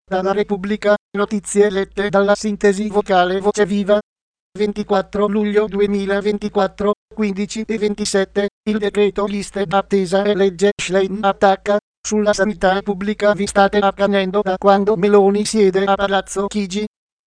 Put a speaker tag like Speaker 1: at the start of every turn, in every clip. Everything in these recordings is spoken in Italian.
Speaker 1: Dalla Repubblica, notizie lette dalla sintesi vocale Voce Viva. 24 luglio 2024, 15 e 27, il decreto liste d'attesa e legge Schlein attacca. Sulla sanità pubblica vi state accanendo da quando Meloni siede a Palazzo Chigi.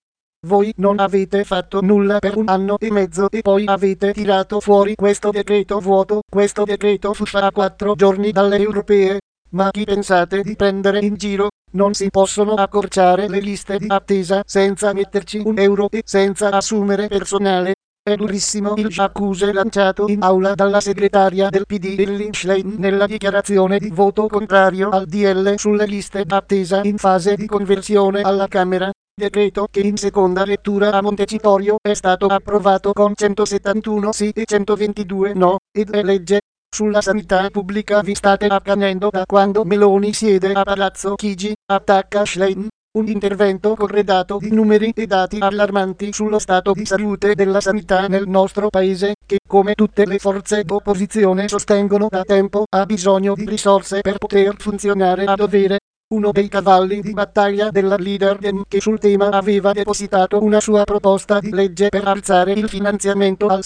Speaker 1: Voi non avete fatto nulla per 1 anno e mezzo e poi avete tirato fuori questo decreto vuoto, questo decreto fuffa a 4 giorni dalle europee. Ma chi pensate di prendere in giro? Non si possono accorciare le liste di attesa senza metterci €1 e senza assumere personale. È durissimo il accuse lanciato in aula dalla segretaria del PD Elly Schlein nella dichiarazione di voto contrario al DL sulle liste d'attesa in fase di conversione alla Camera. Decreto che in seconda lettura a Montecitorio è stato approvato con 171 sì e 122 no, ed è legge. Sulla sanità pubblica vi state accanendo da quando Meloni siede a Palazzo Chigi, attacca Schlein. Un intervento corredato di numeri e dati allarmanti sullo stato di salute della sanità nel nostro paese, che come tutte le forze d'opposizione sostengono da tempo ha bisogno di risorse per poter funzionare a dovere. Uno dei cavalli di battaglia della leader Dem che sul tema aveva depositato una sua proposta di legge per alzare il finanziamento al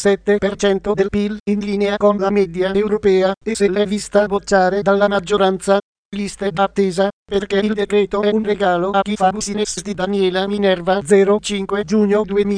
Speaker 1: 7% del PIL in linea con la media europea e se l'è vista bocciare dalla maggioranza. Liste d'attesa, perché il decreto è un regalo a chi fa business di Daniela Minerva 05 giugno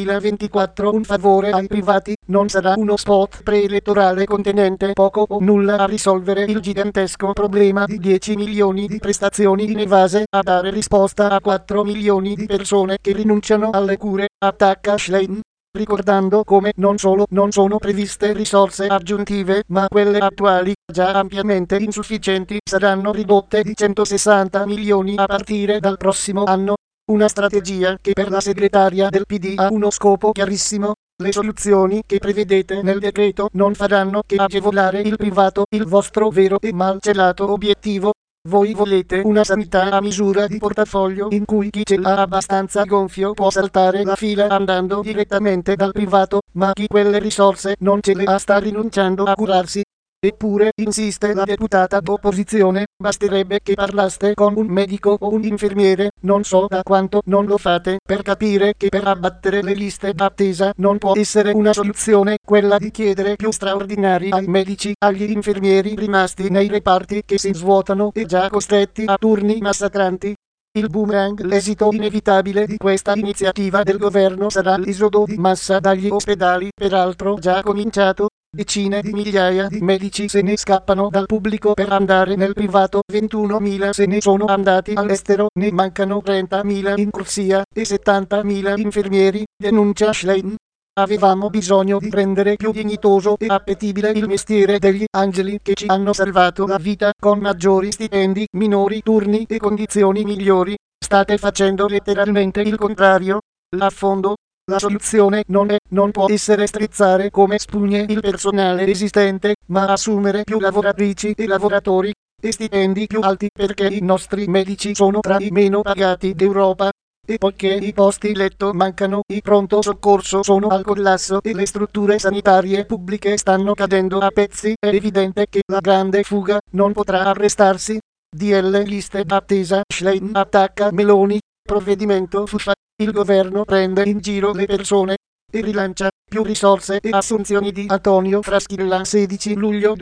Speaker 1: 2024 un favore ai privati, non sarà uno spot preelettorale contenente poco o nulla a risolvere il gigantesco problema di 10 milioni di prestazioni inevase, a dare risposta a 4 milioni di persone che rinunciano alle cure, attacca Schlein. Ricordando come non solo non sono previste risorse aggiuntive, ma quelle attuali, già ampiamente insufficienti, saranno ridotte di 160 milioni a partire dal prossimo anno. Una strategia che per la segretaria del PD ha uno scopo chiarissimo. Le soluzioni che prevedete nel decreto non faranno che agevolare il privato, il vostro vero e malcelato obiettivo. Voi volete una sanità a misura di portafoglio in cui chi ce l'ha abbastanza gonfio può saltare la fila andando direttamente dal privato, ma chi quelle risorse non ce le ha sta rinunciando a curarsi. Eppure, insiste la deputata d'opposizione, basterebbe che parlaste con un medico o un infermiere, non so da quanto non lo fate, per capire che per abbattere le liste d'attesa non può essere una soluzione quella di chiedere più straordinari ai medici, agli infermieri rimasti nei reparti che si svuotano e già costretti a turni massacranti. Il boomerang, l'esito inevitabile di questa iniziativa del governo sarà l'esodo di massa dagli ospedali, peraltro già cominciato. Decine di migliaia di medici se ne scappano dal pubblico per andare nel privato, 21.000 se ne sono andati all'estero, ne mancano 30.000 in corsia, e 70.000 infermieri, denuncia Schlein. Avevamo bisogno di rendere più dignitoso e appetibile il mestiere degli angeli che ci hanno salvato la vita, con maggiori stipendi, minori turni e condizioni migliori. State facendo letteralmente il contrario. L'affondo. La soluzione non può essere strizzare come spugne il personale esistente, ma assumere più lavoratrici e lavoratori, e stipendi più alti perché i nostri medici sono tra i meno pagati d'Europa. E poiché i posti letto mancano, i pronto soccorso sono al collasso e le strutture sanitarie pubbliche stanno cadendo a pezzi, è evidente che la grande fuga non potrà arrestarsi. DL liste d'attesa, Schlein attacca Meloni, provvedimento fuffa. Il governo prende in giro le persone e rilancia più risorse e assunzioni di Antonio Fraschilla 16 luglio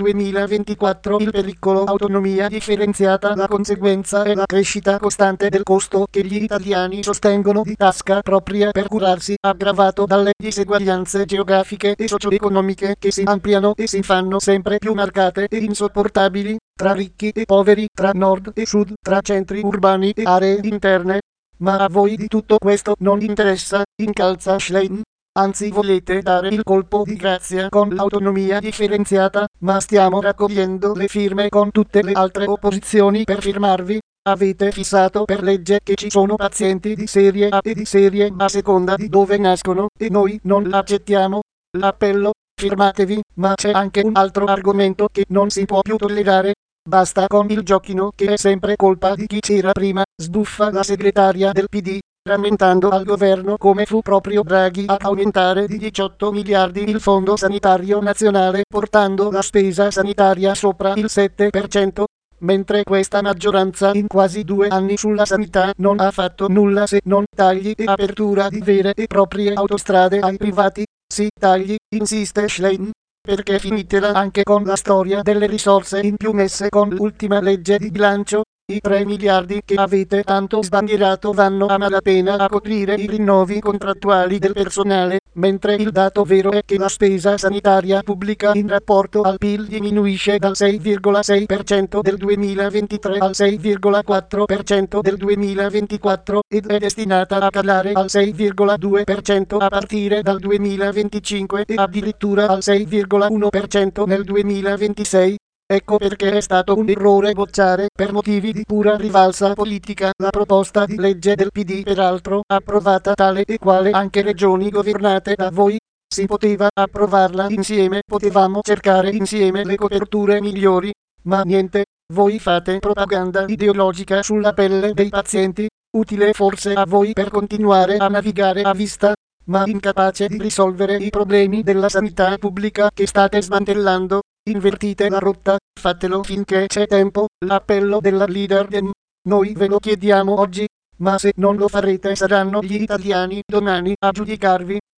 Speaker 1: 2024 il pericolo autonomia differenziata la conseguenza è la crescita costante del costo che gli italiani sostengono di tasca propria per curarsi aggravato dalle diseguaglianze geografiche e socio-economiche che si ampliano e si fanno sempre più marcate e insopportabili tra ricchi e poveri, tra nord e sud, tra centri urbani e aree interne. Ma a voi di tutto questo non interessa, incalza Schlein. Anzi volete dare il colpo di grazia con l'autonomia differenziata, ma stiamo raccogliendo le firme con tutte le altre opposizioni per firmarvi. Avete fissato per legge che ci sono pazienti di serie A e di serie B a seconda di dove nascono, e noi non l'accettiamo. L'appello, firmatevi, ma c'è anche un altro argomento che non si può più tollerare. Basta con il giochino che è sempre colpa di chi c'era prima, sbuffa la segretaria del PD, rammentando al governo come fu proprio Draghi a aumentare di 18 miliardi il fondo sanitario nazionale, portando la spesa sanitaria sopra il 7%. mentre questa maggioranza in quasi 2 anni sulla sanità non ha fatto nulla se non tagli e apertura di vere e proprie autostrade ai privati. Sì, tagli, insiste Schlein, perché finitela anche con la storia delle risorse in più messe con l'ultima legge di bilancio. I 3 miliardi che avete tanto sbandierato vanno a malapena a coprire i rinnovi contrattuali del personale, mentre il dato vero è che la spesa sanitaria pubblica in rapporto al PIL diminuisce dal 6,6% del 2023 al 6,4% del 2024 ed è destinata a calare al 6,2% a partire dal 2025 e addirittura al 6,1% nel 2026. Ecco perché è stato un errore bocciare per motivi di pura rivalsa politica la proposta di legge del PD, peraltro approvata tale e quale anche regioni governate da voi. Si poteva approvarla insieme, potevamo cercare insieme le coperture migliori, ma niente, voi fate propaganda ideologica sulla pelle dei pazienti, utile forse a voi per continuare a navigare a vista, ma incapace di risolvere i problemi della sanità pubblica che state smantellando. Invertite la rotta, fatelo finché c'è tempo, l'appello della leader Dem. Noi ve lo chiediamo oggi, ma se non lo farete saranno gli italiani domani a giudicarvi.